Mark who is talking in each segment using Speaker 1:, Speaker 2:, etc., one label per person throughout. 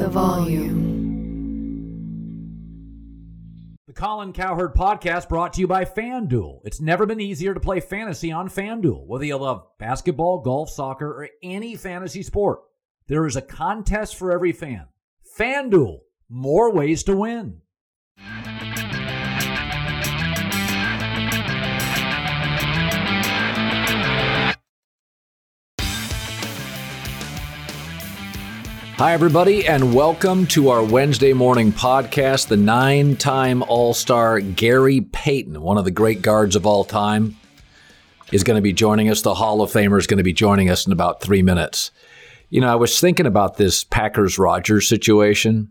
Speaker 1: the volume.
Speaker 2: The Colin Cowherd Podcast brought to you by FanDuel. It's never been easier to play fantasy on FanDuel. Whether you love basketball, golf, soccer, or any fantasy sport, there is a contest for every fan. FanDuel, more ways to win. Hi, everybody, and welcome to our Wednesday morning podcast. The 9-time All-Star Gary Payton, one of the great guards of all time, is going to be joining us. The Hall of Famer is going to be joining us in about 3 minutes. You know, I was thinking about this Packers-Rodgers situation,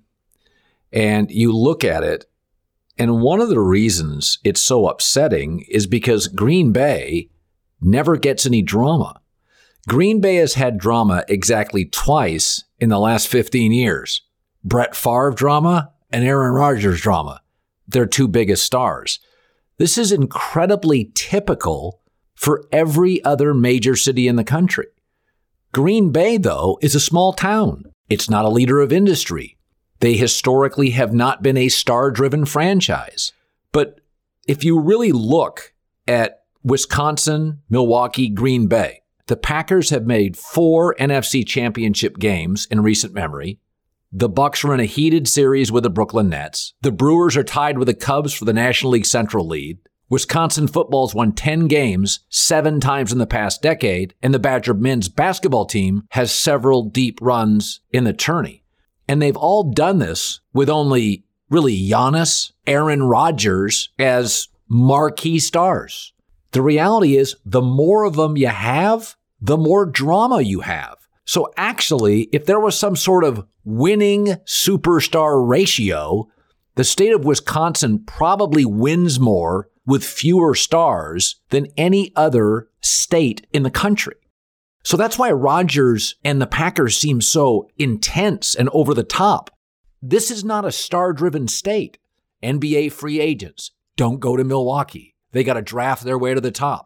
Speaker 2: and you look at it, and one of the reasons it's so upsetting is because Green Bay never gets any drama. Green Bay has had drama exactly twice in the last 15 years. Brett Favre drama and Aaron Rodgers drama. Their two biggest stars. This is incredibly typical for every other major city in the country. Green Bay, though, is a small town. It's not a leader of industry. They historically have not been a star-driven franchise. But if you really look at Wisconsin, Milwaukee, Green Bay, the Packers have made 4 NFC championship games in recent memory. The Bucs are in a heated series with the Brooklyn Nets. The Brewers are tied with the Cubs for the National League Central lead. Wisconsin football's won 10 games 7 times in the past decade, and the Badger men's basketball team has several deep runs in the tourney. And they've all done this with only really Giannis, Aaron Rodgers as marquee stars. The reality is, the more of them you have, the more drama you have. So actually, if there was some sort of winning superstar ratio, the state of Wisconsin probably wins more with fewer stars than any other state in the country. So that's why Rodgers and the Packers seem so intense and over the top. This is not a star-driven state. NBA free agents don't go to Milwaukee. They got to draft their way to the top.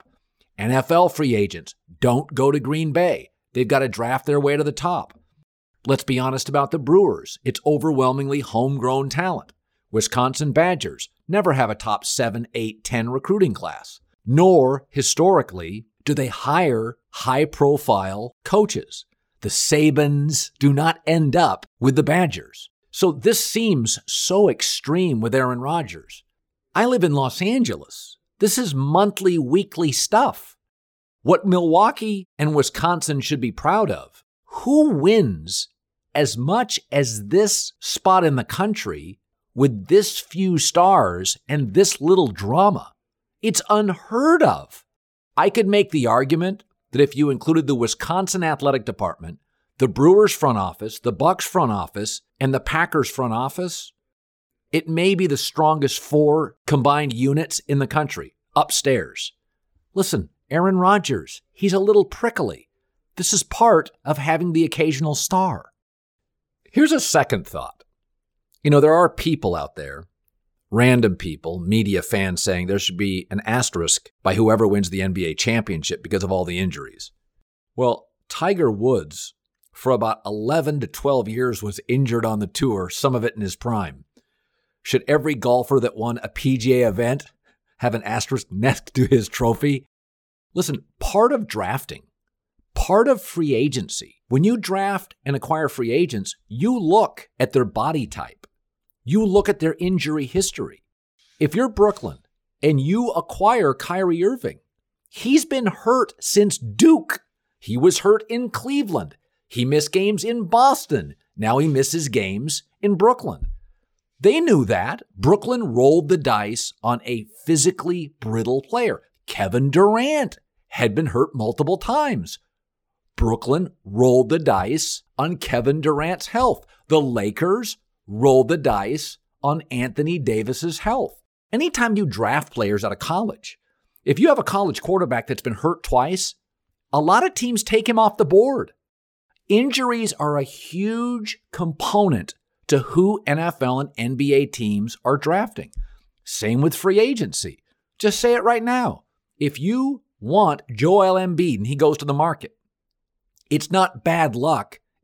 Speaker 2: NFL free agents don't go to Green Bay. They've got to draft their way to the top. Let's be honest about the Brewers. It's overwhelmingly homegrown talent. Wisconsin Badgers never have a top 7, 8, 10 recruiting class. Nor, historically, do they hire high-profile coaches. The Sabans do not end up with the Badgers. So this seems so extreme with Aaron Rodgers. I live in Los Angeles. This is monthly, weekly stuff. What Milwaukee and Wisconsin should be proud of, who wins as much as this spot in the country with this few stars and this little drama? It's unheard of. I could make the argument that if you included the Wisconsin athletic department, the Brewers front office, the Bucs front office, and the Packers front office, it may be the strongest 4 combined units in the country, upstairs. Listen, Aaron Rodgers, he's a little prickly. This is part of having the occasional star. Here's a second thought. You know, there are people out there, random people, media fans saying there should be an asterisk by whoever wins the NBA championship because of all the injuries. Well, Tiger Woods, for about 11 to 12 years, was injured on the tour, some of it in his prime. Should every golfer that won a PGA event have an asterisk next to his trophy? Listen, part of drafting, part of free agency, when you draft and acquire free agents, you look at their body type. You look at their injury history. If you're Brooklyn and you acquire Kyrie Irving, he's been hurt since Duke. He was hurt in Cleveland. He missed games in Boston. Now he misses games in Brooklyn. They knew that. Brooklyn rolled the dice on a physically brittle player. Kevin Durant had been hurt multiple times. Brooklyn rolled the dice on Kevin Durant's health. The Lakers rolled the dice on Anthony Davis's health. Anytime you draft players out of college, if you have a college quarterback that's been hurt twice, a lot of teams take him off the board. Injuries are a huge component to who NFL and NBA teams are drafting. Same with free agency. Just say it right now. If you want Joel Embiid and he goes to the market, it's not bad luck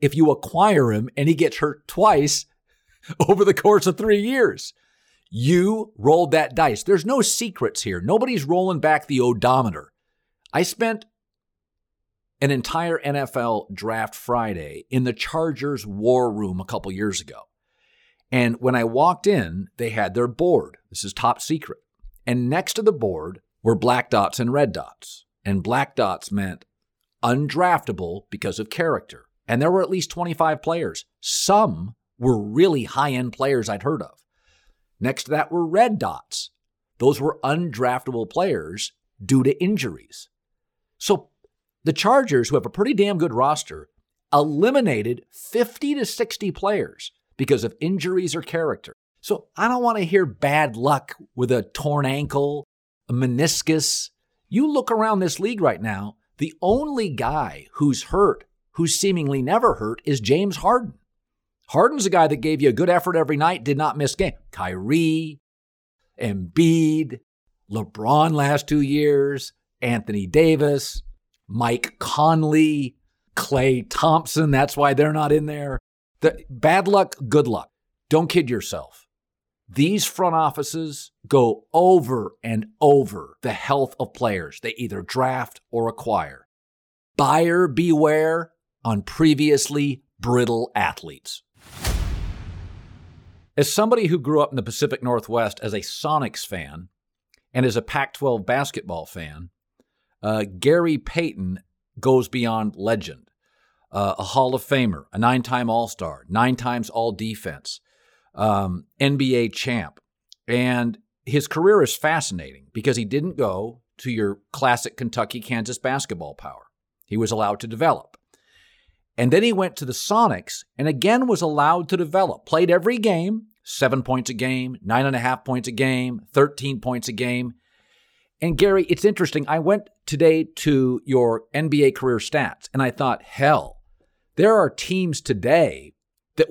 Speaker 2: if you acquire him and he gets hurt twice over the course of 3 years? You rolled that dice. There's no secrets here. Nobody's rolling back the odometer. I spent an entire NFL Draft Friday in the Chargers war room a couple years ago. And when I walked in, they had their board. This is top secret. And next to the board were black dots and red dots. And black dots meant undraftable because of character. And there were at least 25 players. Some were really high-end players I'd heard of. Next to that were red dots. Those were undraftable players due to injuries. So the Chargers, who have a pretty damn good roster, eliminated 50 to 60 players because of injuries or character. So I don't want to hear bad luck with a torn ankle, a meniscus. You look around this league right now, the only guy who's hurt, who's seemingly never hurt, is James Harden. Harden's a guy that gave you a good effort every night, did not miss game. Kyrie, Embiid, LeBron last 2 years, Anthony Davis, Mike Conley, Klay Thompson. That's why they're not in there. Bad luck, good luck. Don't kid yourself. These front offices go over and over the health of players they either draft or acquire. Buyer beware on previously brittle athletes. As somebody who grew up in the Pacific Northwest as a Sonics fan and as a Pac-12 basketball fan, Gary Payton goes beyond legend. A Hall of Famer, a 9-time All-Star, 9 times All-Defense, NBA champ. And his career is fascinating because he didn't go to your classic Kentucky-Kansas basketball power. He was allowed to develop. And then he went to the Sonics and again was allowed to develop. Played every game, 7 points a game, 9.5 points a game, 13 points a game. And Gary, it's interesting. I went today to your NBA career stats and I thought, hell, there are teams today that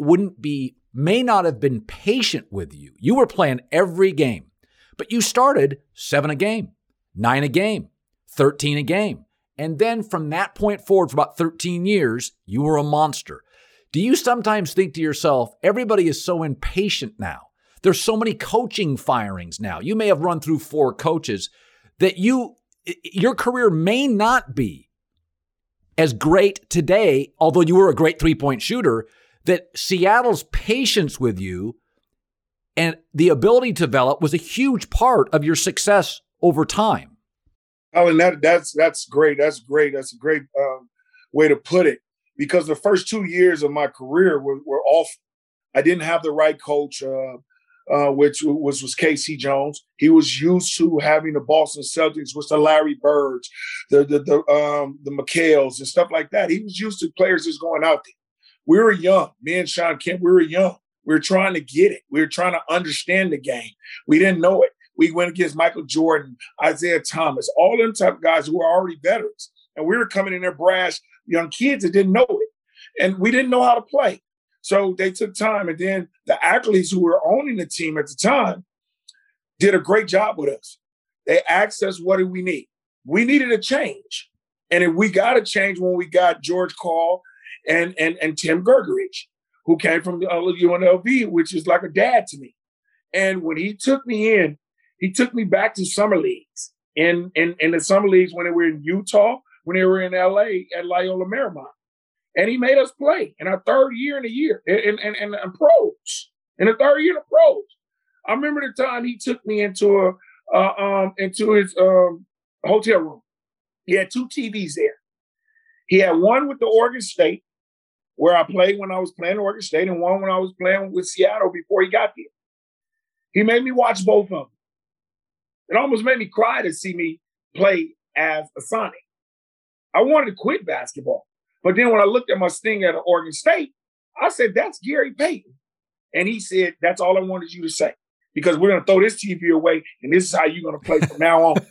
Speaker 2: may not have been patient with you. You were playing every game, but you started 7 a game, 9 a game, 13 a game. And then from that point forward for about 13 years, you were a monster. Do you sometimes think to yourself, everybody is so impatient now. There's so many coaching firings now. You may have run through 4 coaches that your career may not be as great today, although you were a great 3-point shooter, that Seattle's patience with you and the ability to develop was a huge part of your success over time.
Speaker 1: Oh, and that's great. That's great. That's a great way to put it. Because the first 2 years of my career were awful. I didn't have the right coach, which was K.C. Jones. He was used to having the Boston Celtics, with the Larry Birds, the McHales and stuff like that. He was used to players just going out there. We were young. Me and Sean Kemp, we were young. We were trying to get it. We were trying to understand the game. We didn't know it. We went against Michael Jordan, Isaiah Thomas, all them type of guys who were already veterans. And we were coming in there brash, young kids that didn't know it. And we didn't know how to play. So they took time. And then the athletes who were owning the team at the time did a great job with us. They asked us, what do we need? We needed a change. And if we got a change when we got George Karl and Tim Gergerich, who came from UNLV, which is like a dad to me. And when he took me in, he took me back to summer leagues. In the summer leagues when they were in Utah, when they were in LA at Loyola Marymount. And he made us play in our third year in pros. In the third year of pros. I remember the time he took me into his hotel room. He had 2 TVs there. He had one with the Oregon State, where I played when I was playing Oregon State, and one when I was playing with Seattle before he got there. He made me watch both of them. It almost made me cry to see me play as a Sonic. I wanted to quit basketball. But then when I looked at my sting at Oregon State, I said, that's Gary Payton. And he said, that's all I wanted you to say. Because we're going to throw this TV away, and this is how you're going to play from now on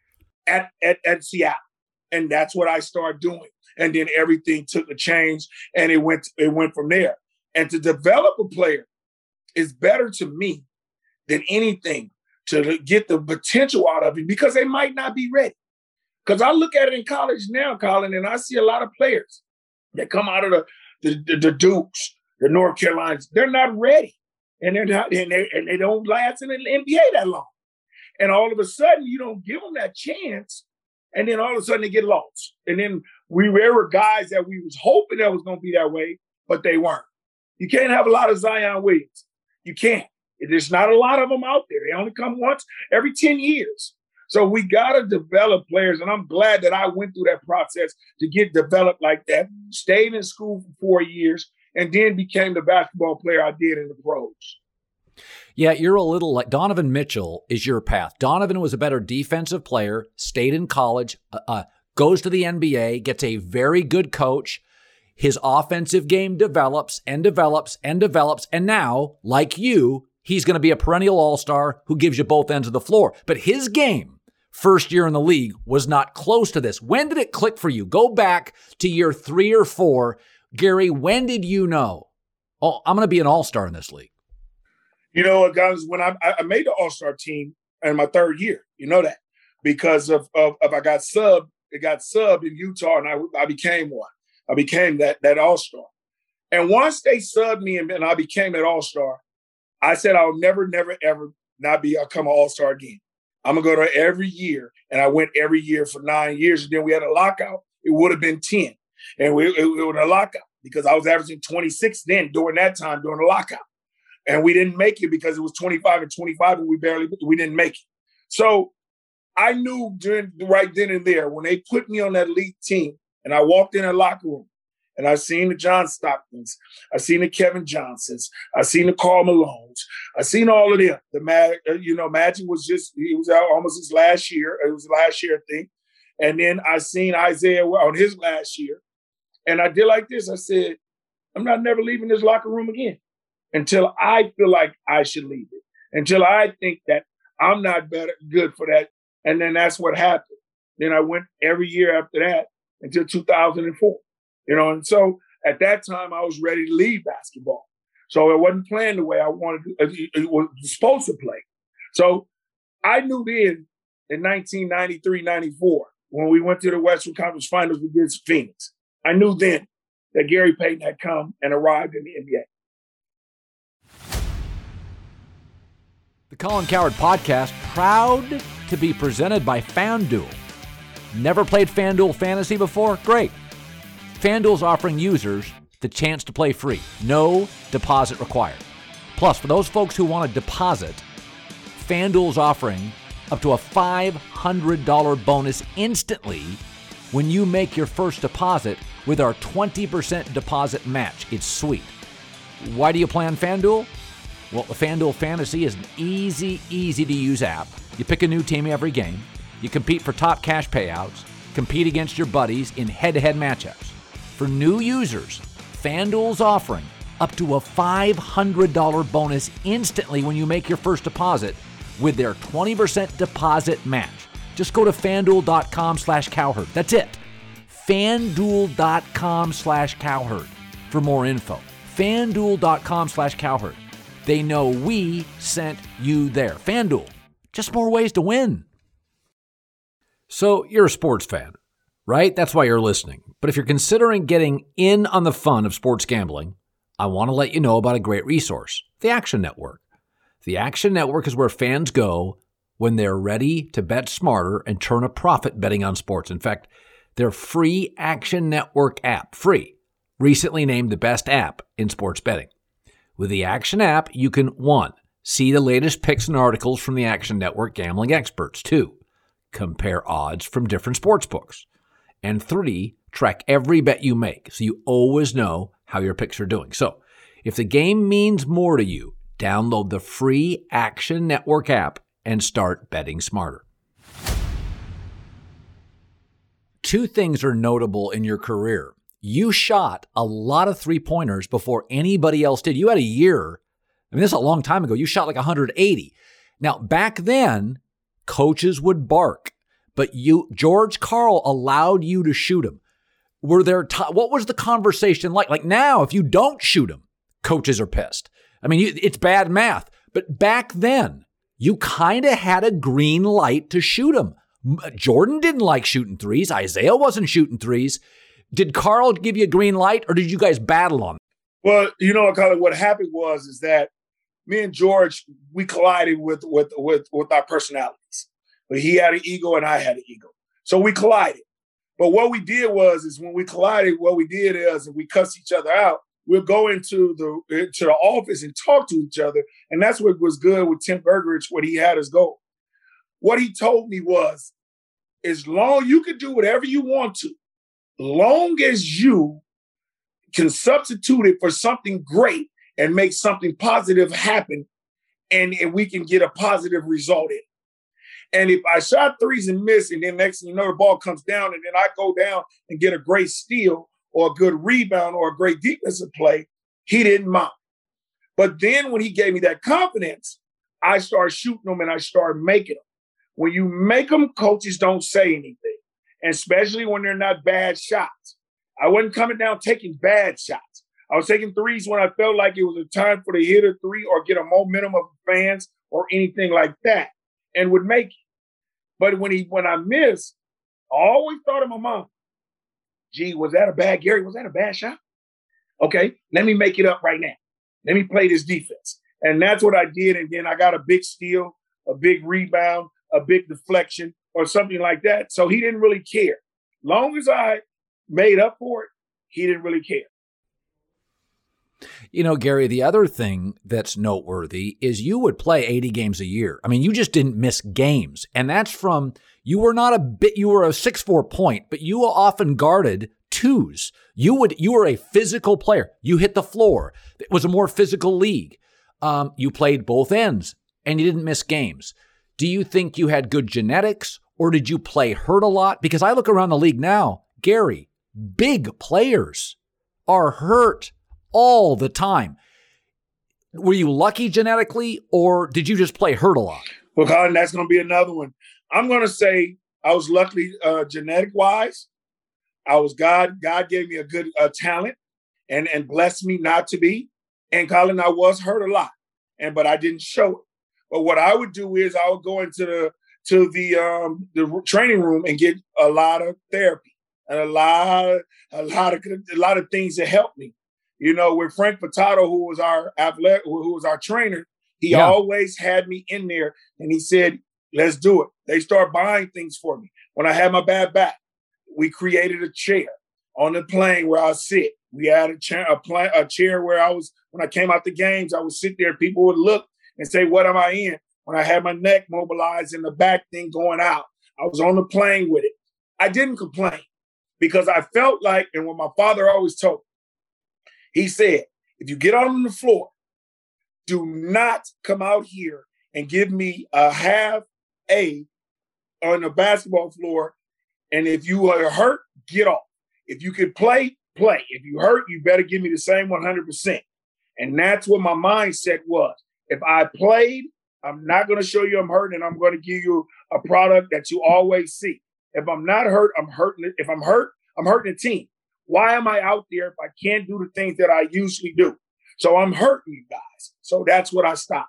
Speaker 1: at Seattle. And that's what I started doing. And then everything took a change, and it went from there. And to develop a player is better to me than anything to get the potential out of it, because they might not be ready. Because I look at it in college now, Colin, and I see a lot of players that come out of the Dukes, the North Carolinas, they're not ready. And they're not, and they don't last in the NBA that long. And all of a sudden, you don't give them that chance, and then all of a sudden they get lost. And then there were guys that we was hoping that was going to be that way, but they weren't. You can't have a lot of Zion Williams. You can't. There's not a lot of them out there. They only come once every 10 years. So we got to develop players, and I'm glad that I went through that process to get developed like that, stayed in school for 4 years, and then became the basketball player I did in the pros.
Speaker 2: Yeah, you're a little like Donovan Mitchell is your path. Donovan was a better defensive player, stayed in college, goes to the NBA, gets a very good coach. His offensive game develops and develops and develops. And now, like you, he's going to be a perennial all-star who gives you both ends of the floor. But his game, first year in the league, was not close to this. When did it click for you? Go back to year 3 or 4. Gary, when did you know, oh, I'm going to be an all-star in this league?
Speaker 1: You know, guys, when I made the all-star team in my 3rd year, you know that, because of I got subbed. It got subbed in Utah, and I became one. I became that all-star. And once they subbed me and I became that all-star, I said I'll never, ever not become an all-star again. I'm going to go there every year. And I went every year for 9 years. And then we had a lockout. It would have been 10. And it was a lockout because I was averaging 26 then during that time, during the lockout. And we didn't make it because it was 25 and 25, and we didn't make it. So I knew right then and there, when they put me on that elite team, and I walked in a locker room, and I seen the John Stocktons, I seen the Kevin Johnsons, I seen the Karl Malones, I seen all of them. Magic he was out almost his last year. It was the last year thing. And then I seen Isaiah on his last year. And I did like this. I said, I'm not never leaving this locker room again until I feel like I should leave it, until I think that I'm not good for that. And then that's what happened. Then I went every year after that until 2004. And so at that time I was ready to leave basketball. So I wasn't playing the way I wanted to, it was supposed to play. So I knew then in 1993-94, when we went to the Western Conference Finals against Phoenix, I knew then that Gary Payton had come and arrived in the NBA.
Speaker 2: The Colin Cowherd Podcast, proud to be presented by FanDuel. Never played FanDuel Fantasy before? Great. FanDuel's offering users the chance to play free. No deposit required. Plus, for those folks who want to deposit, FanDuel's offering up to a $500 bonus instantly when you make your first deposit with our 20% deposit match. It's sweet. Why do you play on FanDuel? Well, the FanDuel Fantasy is an easy-to-use app. You pick a new team every game. You compete for top cash payouts. Compete against your buddies in head-to-head matchups. For new users, FanDuel's offering up to a $500 bonus instantly when you make your first deposit with their 20% deposit match. Just go to FanDuel.com/Cowherd. That's it. FanDuel.com/Cowherd for more info. FanDuel.com/Cowherd. They know we sent you there. FanDuel, just more ways to win. So you're a sports fan, right? That's why you're listening. But if you're considering getting in on the fun of sports gambling, I want to let you know about a great resource, the Action Network. The Action Network is where fans go when they're ready to bet smarter and turn a profit betting on sports. In fact, their free Action Network app, free, recently named the best app in sports betting. With the Action app, you can 1. See the latest picks and articles from the Action Network gambling experts. 2. Compare odds from different sports books. And 3. Track every bet you make so you always know how your picks are doing. So, if the game means more to you, download the free Action Network app and start betting smarter. 2 things are notable in your career. You shot a lot of three-pointers before anybody else did. You had a year. I mean, this is a long time ago. You shot like 180. Now, back then, coaches would bark, but George Karl allowed you to shoot them. What was the conversation like? Like now, if you don't shoot them, coaches are pissed. I mean, it's bad math. But back then, you kind of had a green light to shoot them. Jordan didn't like shooting threes. Isaiah wasn't shooting threes. Did Carl give you a green light, or did you guys battle on it?
Speaker 1: Well, Colin, what happened is that me and George, we collided with our personalities. But he had an ego and I had an ego. So we collided. But what we did is when we collided, we cussed each other out. We'll go into the office and talk to each other. And that's what was good with Tim Bergerich, what he had as goal. What he told me was, as long you can do whatever you want to, long as you can substitute it for something great and make something positive happen, and we can get a positive result in it. And if I shot threes and missed, and then next thing you know, the ball comes down, and then I go down and get a great steal or a good rebound or a great defensive play, he didn't mind. But then when he gave me that confidence, I started shooting them and I started making them. When you make them, coaches don't say anything, and especially when they're not bad shots. I wasn't coming down taking bad shots. I was taking threes when I felt like it was a time for the hit a three or get a momentum of fans or anything like that, and would make it. But when I missed, I always thought of my mom. Gee, was that a bad shot? Okay, let me make it up right now. Let me play this defense. And that's what I did. And then I got a big steal, a big rebound, a big deflection, or something like that. So he didn't really care. Long as I made up for it, he didn't really care.
Speaker 2: Gary, the other thing that's noteworthy is you would play 80 games a year. I mean, you just didn't miss games. And that's from, you were a 6'4" point, but you often guarded twos. You were a physical player. You hit the floor. It was a more physical league. You played both ends and you didn't miss games. Do you think you had good genetics, or did you play hurt a lot? Because I look around the league now, Gary, big players are hurt all the time. Were you lucky genetically, or did you just play hurt a lot?
Speaker 1: Well, Colin, that's going to be another one. I'm going to say I was lucky genetic-wise. God gave me a good talent and blessed me not to be. And Colin, I was hurt a lot, but I didn't show it. But what I would do is I would go into the training room and get a lot of therapy and a lot of things to help me. With Frank Furtado, who was our trainer, he always had me in there, and he said, "Let's do it." They start buying things for me. When I had my bad back, we created a chair on the plane where I sit. We had a chair where when I came out the games, I would sit there. People would look and say, "What am I in?" When I had my neck mobilized and the back thing going out, I was on the plane with it. I didn't complain because I felt like, and what my father always told me, he said, if you get on the floor, do not come out here and give me a half A on the basketball floor. And if you are hurt, get off. If you can play, play. If you hurt, you better give me the same 100%. And that's what my mindset was. If I played, I'm not going to show you I'm hurt, and I'm going to give you a product that you always see. If I'm not hurt, I'm hurting it. If I'm hurt, I'm hurting the team. Why am I out there if I can't do the things that I usually do? So I'm hurting you guys. So that's what I stopped.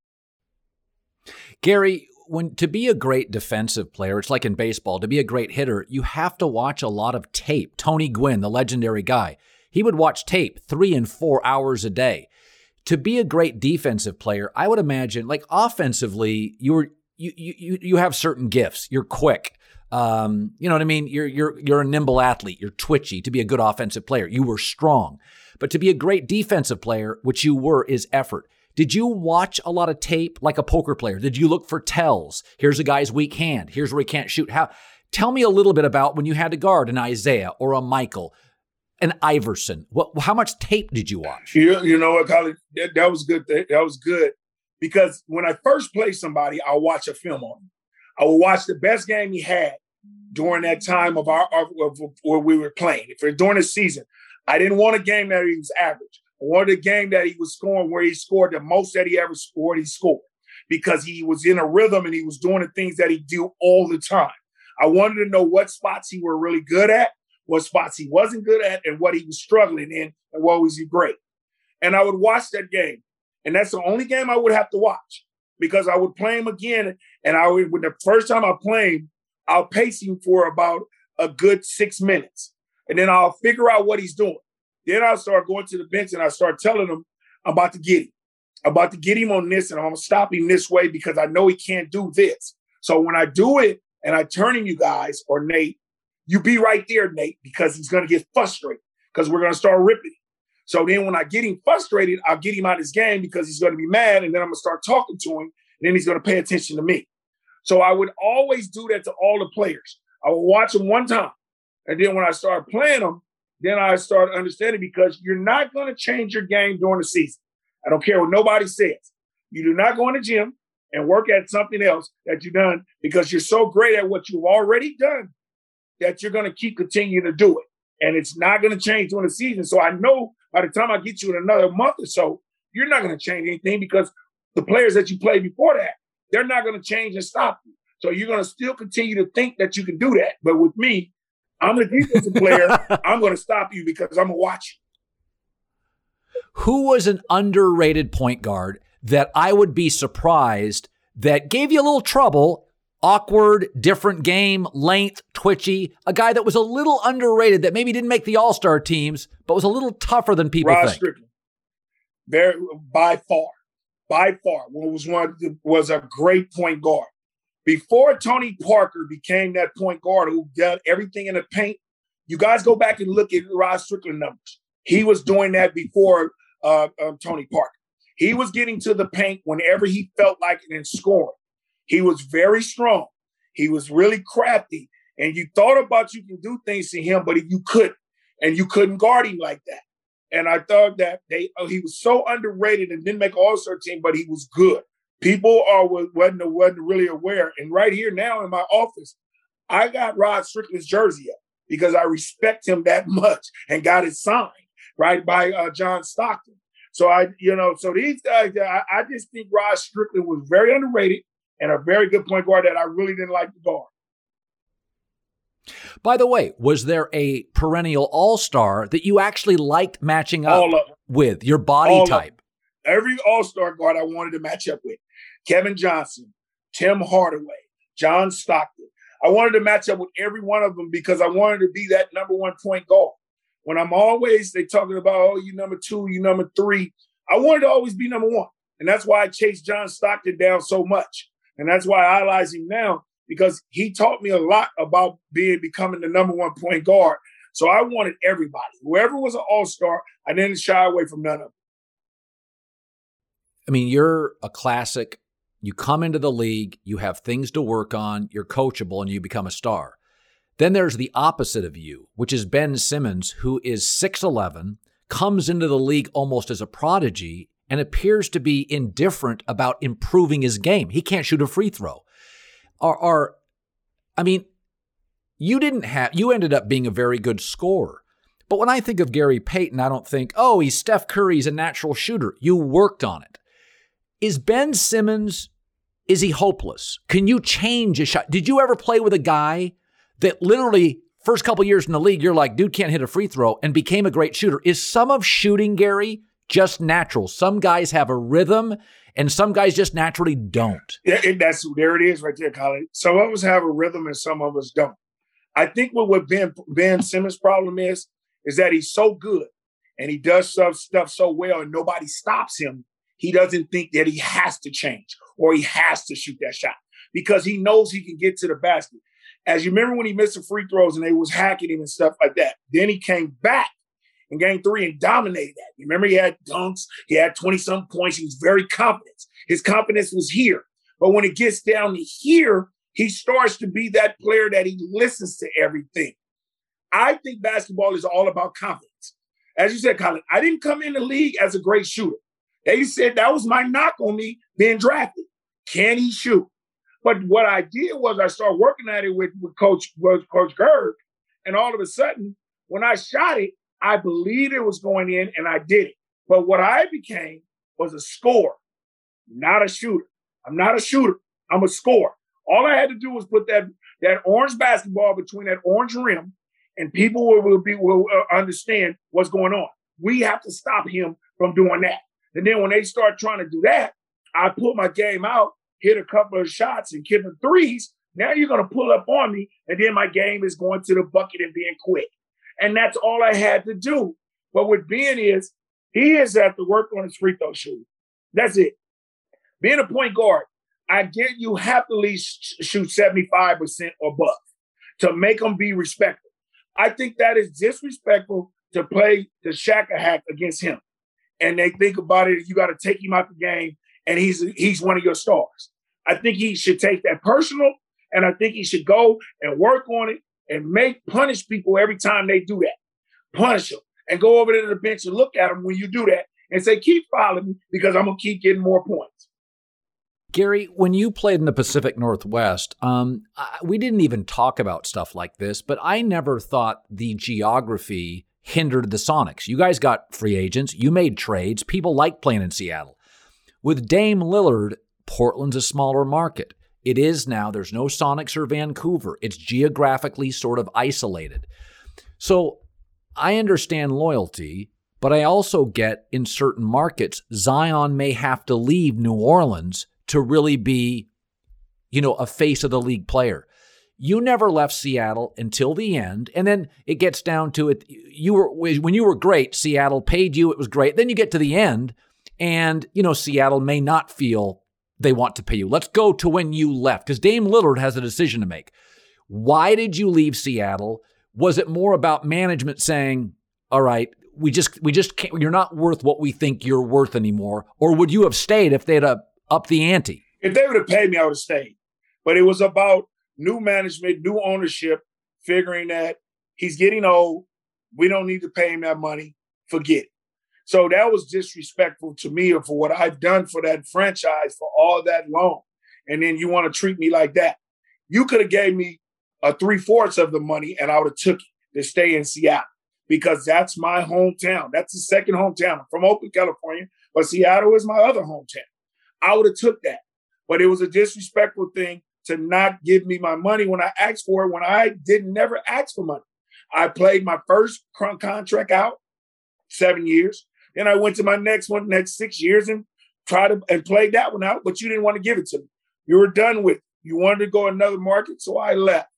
Speaker 2: Gary, to be a great defensive player, it's like in baseball, to be a great hitter, you have to watch a lot of tape. Tony Gwynn, the legendary guy, he would watch tape 3 and 4 hours a day. To be a great defensive player, I would imagine, like offensively, you have certain gifts. You're quick. You know what I mean? You're a nimble athlete. You're twitchy. To be a good offensive player, you were strong. But to be a great defensive player, which you were, is effort. Did you watch a lot of tape like a poker player? Did you look for tells? Here's a guy's weak hand. Here's where he can't shoot. Tell me a little bit about when you had to guard an Isaiah or a Michael, an Iverson. How much tape did you watch?
Speaker 1: You know what, Colin? That was good. That was good because when I first play somebody, I'll watch a film on him. I will watch the best game he had during that time of where we were playing. If during the season, I didn't want a game that he was average. I wanted a game that he was scoring where he scored the most that he ever scored. He scored because he was in a rhythm and he was doing the things that he do all the time. I wanted to know what spots he were really good at, what spots he wasn't good at, and what he was struggling in, and what was he great. And I would watch that game, and that's the only game I would have to watch because I would play him again, and when the first time I play him, I'll pace him for about a good 6 minutes. and then I'll figure out what he's doing. Then I'll start going to the bench and I start telling him, I'm about to get him. I'm about to get him on this, and I'm going to stop him this way because I know he can't do this. So when I do it and I turn him, you guys, or Nate, you be right there, Nate, because he's going to get frustrated because we're going to start ripping him. So then when I get him frustrated, I'll get him out of his game because he's going to be mad, and then I'm going to start talking to him, and then he's going to pay attention to me. So I would always do that to all the players. I would watch them one time, and then when I start playing them, then I start understanding because you're not going to change your game during the season. I don't care what nobody says. You do not go in the gym and work at something else that you've done because you're so great at what you've already done that you're going to keep continuing to do it. And it's not going to change during the season. So I know by the time I get you in another month or so, you're not going to change anything because the players that you played before that, they're not going to change and stop you. So you're going to still continue to think that you can do that. But with me, I'm the defensive player. I'm going to stop you because I'm going to watch you.
Speaker 2: Who was an underrated point guard that I would be surprised that gave you a little trouble, awkward, different game, length, twitchy, a guy that was a little underrated that maybe didn't make the All-Star teams, but was a little tougher than people
Speaker 1: Rod
Speaker 2: think?
Speaker 1: Strickland. By far, was a great point guard. Before Tony Parker became that point guard who did everything in the paint, you guys go back and look at Rod Strickland numbers. He was doing that before Tony Parker. He was getting to the paint whenever he felt like it and scoring. He was very strong. He was really crafty. And you thought about you can do things to him, but you couldn't. And you couldn't guard him like that. And I thought that he was so underrated and didn't make an All-Star team, but he was good. People wasn't really aware. And right here now in my office, I got Rod Strickland's jersey up because I respect him that much and got it signed, right, by John Stockton. So so these guys, I just think Rod Strickland was very underrated and a very good point guard that I really didn't like to guard.
Speaker 2: By the way, was there a perennial all-star that you actually liked matching up with, your body type?
Speaker 1: Every all-star guard I wanted to match up with. Kevin Johnson, Tim Hardaway, John Stockton. I wanted to match up with every one of them because I wanted to be that number one point guard. When they talking about, oh, you number two, you number three. I wanted to always be number one. And that's why I chased John Stockton down so much. And that's why I idolize him now, because he taught me a lot about becoming the number one point guard. So I wanted everybody. Whoever was an all-star, I didn't shy away from none of them.
Speaker 2: I mean, you're a classic. You come into the league, you have things to work on, you're coachable, and you become a star. Then there's the opposite of you, which is Ben Simmons, who is 6'11", comes into the league almost as a prodigy, and appears to be indifferent about improving his game. He can't shoot a free throw. You ended up being a very good scorer. But when I think of Gary Payton, I don't think, oh, he's Steph Curry, he's a natural shooter. You worked on it. Is Ben Simmons, is he hopeless? Can you change a shot? Did you ever play with a guy that literally first couple years in the league, you're like, dude can't hit a free throw, and became a great shooter? Is some of shooting, Gary, just natural? Some guys have a rhythm, and some guys just naturally don't.
Speaker 1: Yeah, there it is right there, Colin. Some of us have a rhythm and some of us don't. I think what Ben Simmons' problem is that he's so good and he does stuff so well and nobody stops him. He doesn't think that he has to change or he has to shoot that shot because he knows he can get to the basket. As you remember when he missed the free throws and they was hacking him and stuff like that, then he came back in game 3 and dominated that. You remember he had dunks, he had 20-some points, he was very confident. His confidence was here. But when it gets down to here, he starts to be that player that he listens to everything. I think basketball is all about confidence. As you said, Colin, I didn't come in the league as a great shooter. They said that was my knock on me being drafted. Can he shoot? But what I did was I started working at it with Coach Gerg, and all of a sudden, when I shot it, I believed it was going in, and I did it. But what I became was a scorer, not a shooter. I'm not a shooter. I'm a scorer. All I had to do was put that orange basketball between that orange rim, and people will understand what's going on. We have to stop him from doing that. And then when they start trying to do that, I put my game out, hit a couple of shots, and give them threes. Now you're going to pull up on me, and then my game is going to the bucket and being quick. And that's all I had to do. But with Ben is, he has had to work on his free throw shooting. That's it. Being a point guard, I get you have to at least shoot 75% or above to make them be respectful. I think that is disrespectful to play the shack-a-hack against him. And they think about it, you got to take him out the game, and he's one of your stars. I think he should take that personal, and I think he should go and work on it and punish people every time they do that. Punish them and go over to the bench and look at them when you do that and say, keep following me because I'm going to keep getting more points.
Speaker 2: Gary, when you played in the Pacific Northwest, we didn't even talk about stuff like this, but I never thought the geography hindered the Sonics. You guys got free agents. You made trades. People like playing in Seattle. With Dame Lillard, Portland's a smaller market. It is now. There's no Sonics or Vancouver. It's geographically sort of isolated. So I understand loyalty, but I also get in certain markets, Zion may have to leave New Orleans to really be, a face of the league player. You never left Seattle until the end, and then it gets down to it. When you were great, Seattle paid you. It was great. Then you get to the end, and Seattle may not feel they want to pay you. Let's go to when you left, because Dame Lillard has a decision to make. Why did you leave Seattle? Was it more about management saying, "All right, we just can't. You're not worth what we think you're worth anymore," or would you have stayed if they'd up the ante?
Speaker 1: If they would have paid me, I would have stayed. But it was about new management, new ownership, figuring that he's getting old. We don't need to pay him that money. Forget it. So that was disrespectful to me for what I've done for that franchise for all that long. And then you want to treat me like that. You could have gave me a 3/4 of the money and I would have took it to stay in Seattle because that's my hometown. That's the second hometown. I'm from Oakland, California, but Seattle is my other hometown. I would have took that. But it was a disrespectful thing to not give me my money when I asked for it, when I never ask for money. I played my first contract out, 7 years. Then I went to my next 6 years and played that one out, but you didn't want to give it to me. You were done with it. You wanted to go another market, so I left.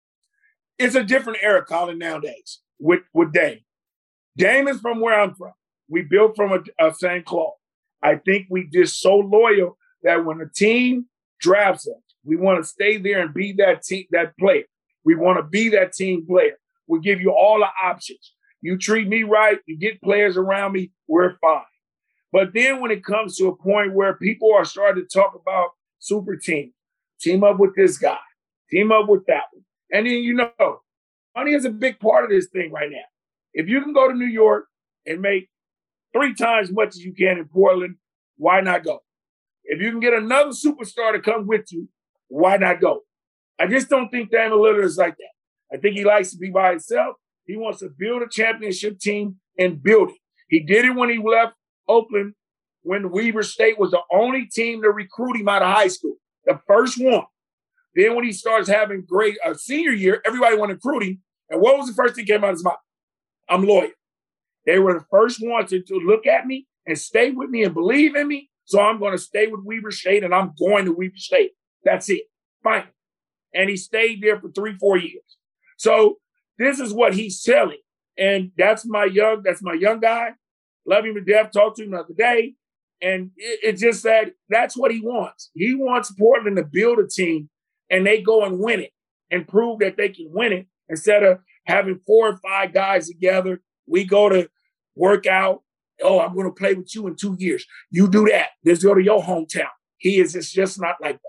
Speaker 1: It's a different era, Colin, nowadays with Dame. Dame is from where I'm from. We built from a same cloth. I think we just so loyal that when a team drafts us, we want to stay there and be that team, that player. We want to be that team player. We give you all the options. You treat me right, you get players around me, we're fine. But then when it comes to a point where people are starting to talk about super teams, team up with this guy, team up with that one. And then, money is a big part of this thing right now. If you can go to New York and make 3 times as much as you can in Portland, why not go? If you can get another superstar to come with you, why not go? I just don't think Damian Lillard is like that. I think he likes to be by himself. He wants to build a championship team and build it. He did it when he left Oakland, when Weber State was the only team to recruit him out of high school, the first one. Then when he starts having great senior year, everybody wanted to recruit him. And what was the first thing that came out of his mouth? I'm loyal. They were the first ones to look at me and stay with me and believe in me. So I'm going to stay with Weber State, and I'm going to Weber State. That's it. Fine. And he stayed there for 3-4 years. So this is what he's selling. And that's my young guy. Love him to death. Talked to him the other day. And it's just that's what he wants. He wants Portland to build a team, and they go and win it and prove that they can win it instead of having 4 or 5 guys together. We go to work out. Oh, I'm going to play with you in 2 years. You do that. Let's go to your hometown. It's just not like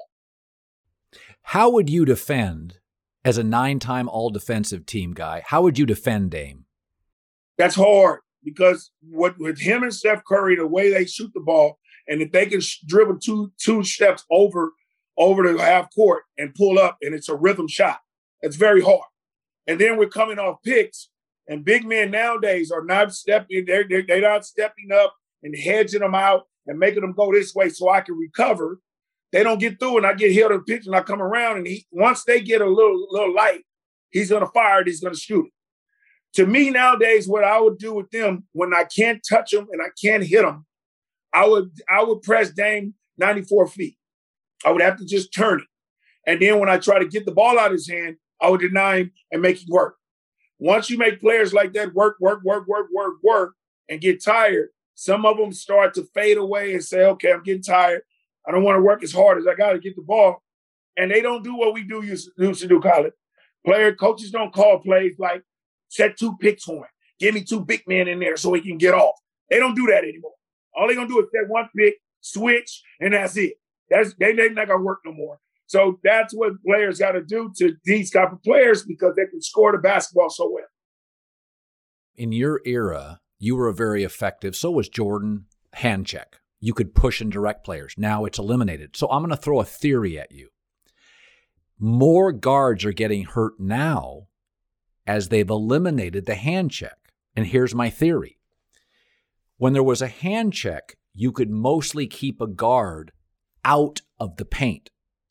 Speaker 1: that.
Speaker 2: How would you defend, as a 9-time all-defensive team guy, how would you defend Dame?
Speaker 1: That's hard because with him and Steph Curry, the way they shoot the ball, and if they can dribble two steps over the half court and pull up, and it's a rhythm shot, it's very hard. And then we're coming off picks. And big men nowadays are not stepping. They're not stepping up and hedging them out and making them go this way so I can recover. They don't get through, and I get hit on the pitch, and I come around, and once they get a little light, he's going to fire it. He's going to shoot it. To me nowadays, what I would do with them when I can't touch them and I can't hit them, I would press Dame 94 feet. I would have to just turn it, and then when I try to get the ball out of his hand, I would deny him and make it work. Once you make players like that work, and get tired, some of them start to fade away and say, okay, I'm getting tired. I don't want to work as hard as I got to get the ball. And they don't do what we used to do, Colin. Coaches don't call plays like set 2 picks for him. Give me 2 big men in there so he can get off. They don't do that anymore. All they're going to do is set 1 pick, switch, and that's it. They're not going to work no more. So that's what players got to do to these type of players because they can score the basketball so well.
Speaker 2: In your era, you were very effective. So was Jordan. Hand check. You could push and direct players. Now it's eliminated. So I'm going to throw a theory at you. More guards are getting hurt now as they've eliminated the hand check. And here's my theory. When there was a hand check, you could mostly keep a guard out of the paint.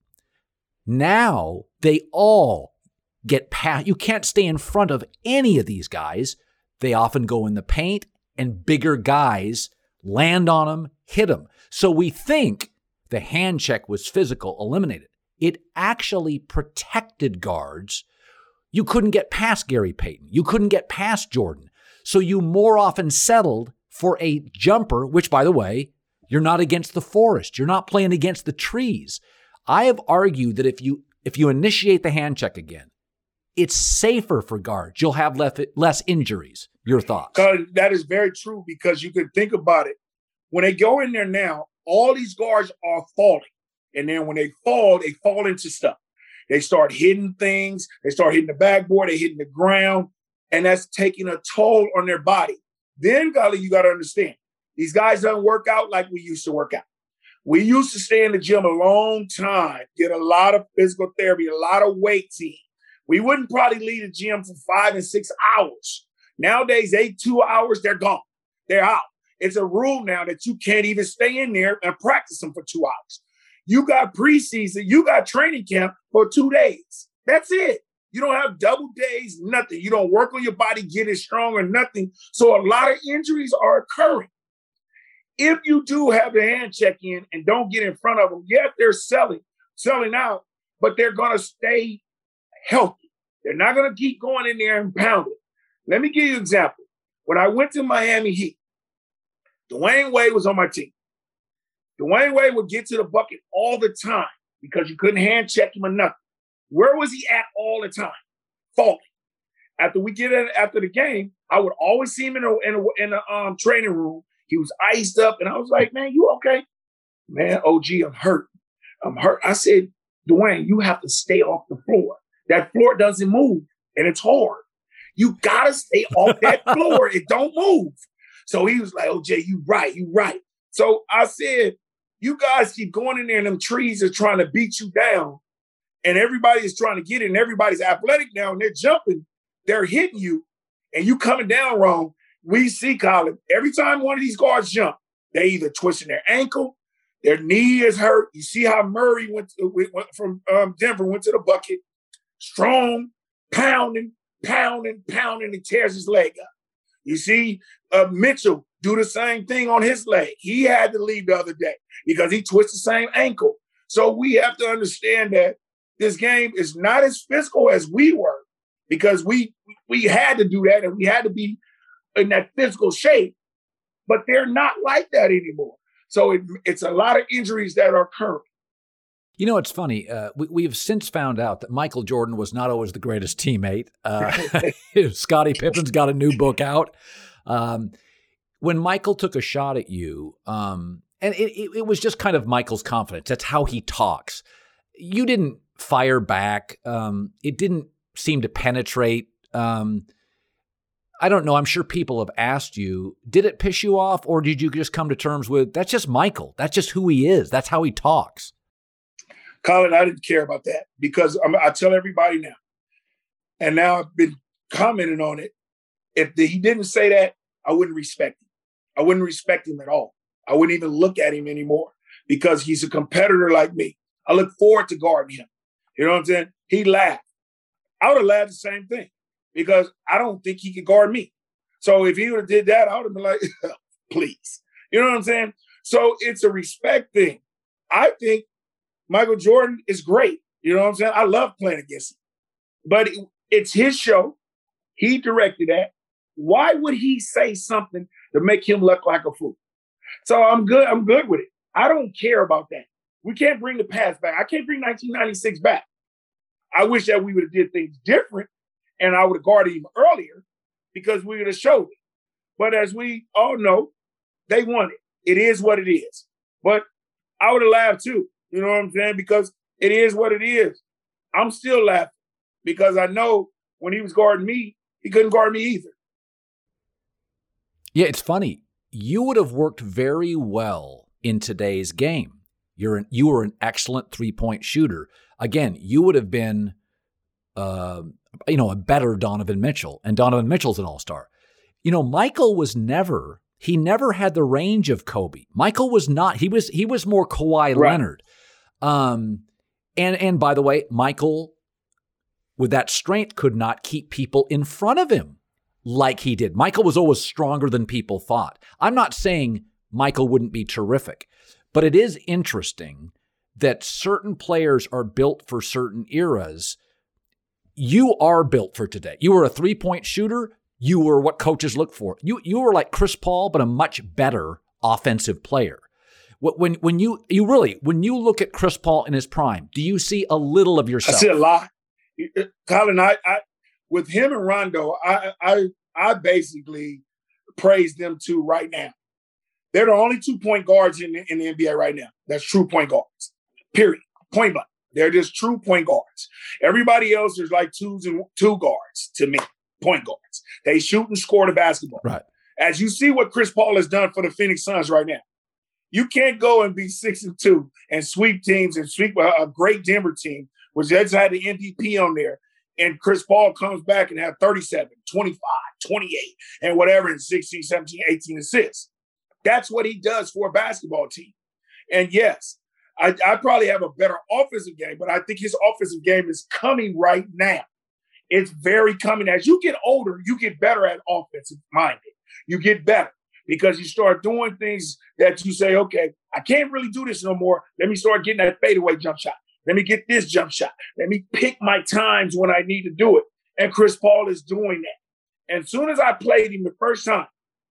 Speaker 2: Now they all get past. You can't stay in front of any of these guys. They often go in the paint and bigger guys land on them, hit them. So we think the hand check was physical, eliminated. It actually protected guards. You couldn't get past Gary Payton. You couldn't get past Jordan. So you more often settled for a jumper, which, by the way, you're not against the forest. You're not playing against the trees. I have argued that if you initiate the hand check again, it's safer for guards. You'll have less injuries. Your thoughts?
Speaker 1: That is very true because you can think about it. When they go in there now, all these guards are falling. And then when they fall into stuff. They start hitting things. They start hitting the backboard. They're hitting the ground. And that's taking a toll on their body. Then, golly, you got to understand, these guys don't work out like we used to work out. We used to stay in the gym a long time, get a lot of physical therapy, a lot of weights in. We wouldn't probably leave the gym for 5 and 6 hours. Nowadays, 2 hours, they're gone. They're out. It's a rule now that you can't even stay in there and practice them for 2 hours. You got preseason, you got training camp for 2 days. That's it. You don't have double days, nothing. You don't work on your body, get it strong or nothing. So a lot of injuries are occurring. If you do have the hand check in and don't get in front of them, yes, they're selling out, but they're going to stay healthy. They're not going to keep going in there and pounding. Let me give you an example. When I went to Miami Heat, Dwayne Wade was on my team. Dwayne Wade would get to the bucket all the time because you couldn't hand check him or nothing. Where was he at all the time? Falling. After the game, I would always see him in the training room. He was iced up, and I was like, man, you okay? Man, OG, I'm hurt. I said, Dwayne, you have to stay off the floor. That floor doesn't move, and it's hard. You got to stay off that floor. It don't move. So he was like, OJ, you right. So I said, you guys keep going in there, and them trees are trying to beat you down, and everybody is trying to get it, and everybody's athletic now, and they're jumping. They're hitting you, and you coming down wrong. We see, Colin, every time one of these guards jump, they either twisting their ankle, their knee is hurt. You see how Murray went from Denver, went to the bucket, strong, pounding, and tears his leg up. You see Mitchell do the same thing on his leg. He had to leave the other day because he twisted the same ankle. So we have to understand that this game is not as physical as we were because we had to do that and we had to be in that physical shape, but they're not like that anymore. So it's a lot of injuries that are occurring.
Speaker 2: You know, it's funny. We've since found out that Michael Jordan was not always the greatest teammate. Scottie Pippen's got a new book out. When Michael took a shot at you, and it was just kind of Michael's confidence. That's how he talks. You didn't fire back. It didn't seem to penetrate. I don't know. I'm sure people have asked you, did it piss you off, or did you just come to terms with, that's just Michael. That's just who he is. That's how he talks.
Speaker 1: Colin, I didn't care about that because I tell everybody now, and now I've been commenting on it. If he didn't say that, I wouldn't respect him. I wouldn't respect him at all. I wouldn't even look at him anymore because he's a competitor like me. I look forward to guarding him. You know what I'm saying? He laughed. I would have laughed the same thing because I don't think he could guard me. So if he would have did that, I would have been like, please. You know what I'm saying? So it's a respect thing. I think Michael Jordan is great. You know what I'm saying? I love playing against him. But it's his show. He directed that. Why would he say something to make him look like a fool? So I'm good. I'm good with it. I don't care about that. We can't bring the past back. I can't bring 1996 back. I wish that we would have did things different, and I would have guarded even earlier because we would have showed it. But as we all know, they won it. It is what it is. But I would have laughed too. You know what I'm saying? Because it is what it is. I'm still laughing because I know when he was guarding me, he couldn't guard me either.
Speaker 2: Yeah, it's funny. You would have worked very well in today's game. You were an excellent three-point shooter. Again, you would have been, a better Donovan Mitchell, and Donovan Mitchell's an all-star. Michael was never had the range of Kobe. Michael was not. He was more Kawhi Leonard. And by the way, Michael, with that strength, could not keep people in front of him like he did. Michael was always stronger than people thought. I'm not saying Michael wouldn't be terrific, but it is interesting that certain players are built for certain eras. You are built for today. You were a three-point shooter. You were what coaches look for. You were like Chris Paul, but a much better offensive player. When you look at Chris Paul in his prime, do you see a little of yourself?
Speaker 1: I see a lot. Colin, I with him and Rondo, I basically praise them two right now. They're the only 2-point guards in the NBA right now. That's true point guards. Period. Point blank. They're just true point guards. Everybody else is like two guards to me. Point guards. They shoot and score the basketball.
Speaker 2: Right.
Speaker 1: As you see what Chris Paul has done for the Phoenix Suns right now. You can't go and be 6-2 and sweep teams and sweep a great Denver team, which just had the MVP on there. And Chris Paul comes back and have 37, 25, 28, and whatever, and 16, 17, 18 assists. That's what he does for a basketball team. And yes, I probably have a better offensive game, but I think his offensive game is coming right now. It's very coming. As you get older, you get better at offensive minded. You get better because you start doing things that you say, okay, I can't really do this no more. Let me start getting that fadeaway jump shot. Let me get this jump shot. Let me pick my times when I need to do it. And Chris Paul is doing that. And as soon as I played him the first time,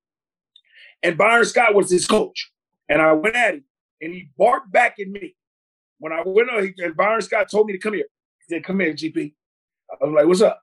Speaker 1: and Byron Scott was his coach, and I went at him, and he barked back at me. When I went on, and Byron Scott told me to come here. He said, come here, GP. I was like, what's up?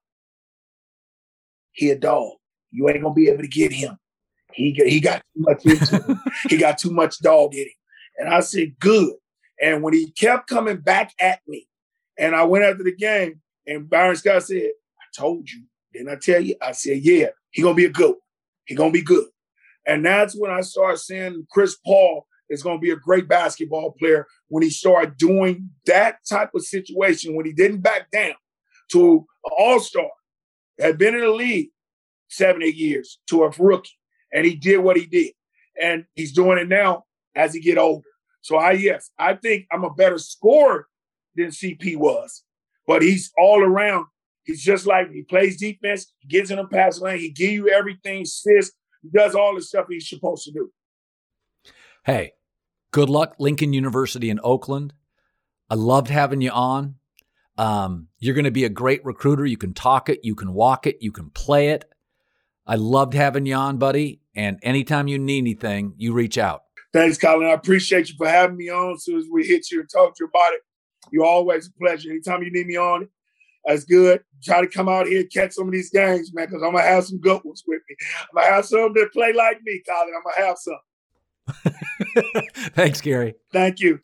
Speaker 1: He a dog. You ain't going to be able to get him. He got too much into him. He got too much dog in him. And I said, good. And when he kept coming back at me, and I went after the game, and Byron Scott said, I told you. Didn't I tell you? I said, yeah, he going to be a good one. He going to be good. And that's when I started saying Chris Paul is going to be a great basketball player when he started doing that type of situation, when he didn't back down to an all-star, had been in the league 7-8 years, to a rookie. And he did what he did. And he's doing it now as he get older. So I think I'm a better scorer than CP was. But he's all around. He's just like, he plays defense, he gets in the pass lane, he give you everything, assists, he does all the stuff he's supposed to do.
Speaker 2: Hey, good luck, Lincoln University in Oakland. I loved having you on. You're going to be a great recruiter. You can talk it, you can walk it, you can play it. I loved having you on, buddy. And anytime you need anything, you reach out.
Speaker 1: Thanks, Colin. I appreciate you for having me on. As soon as we hit you and talk to you about it, you're always a pleasure. Anytime you need me on, that's good. Try to come out here and catch some of these games, man, because I'm going to have some good ones with me. I'm going to have some that play like me, Colin. I'm going to have some.
Speaker 2: Thanks, Gary.
Speaker 1: Thank you.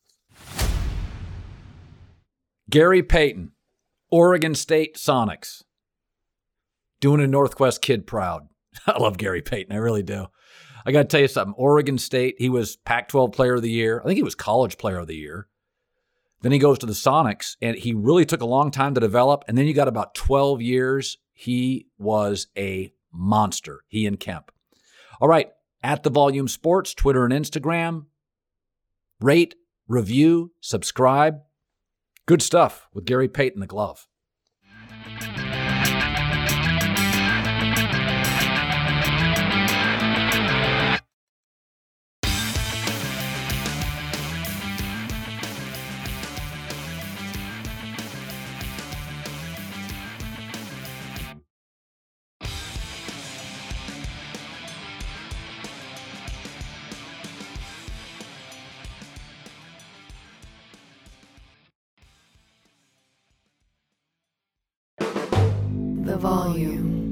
Speaker 2: Gary Payton, Oregon State Sonics. Doing a Northwest kid proud. I love Gary Payton. I really do. I got to tell you something. Oregon State, he was Pac-12 Player of the Year. I think he was College Player of the Year. Then he goes to the Sonics, and he really took a long time to develop. And then you got about 12 years. He was a monster, he and Kemp. All right, at The Volume Sports, Twitter and Instagram. Rate, review, subscribe. Good stuff with Gary Payton, the glove.
Speaker 3: the volume.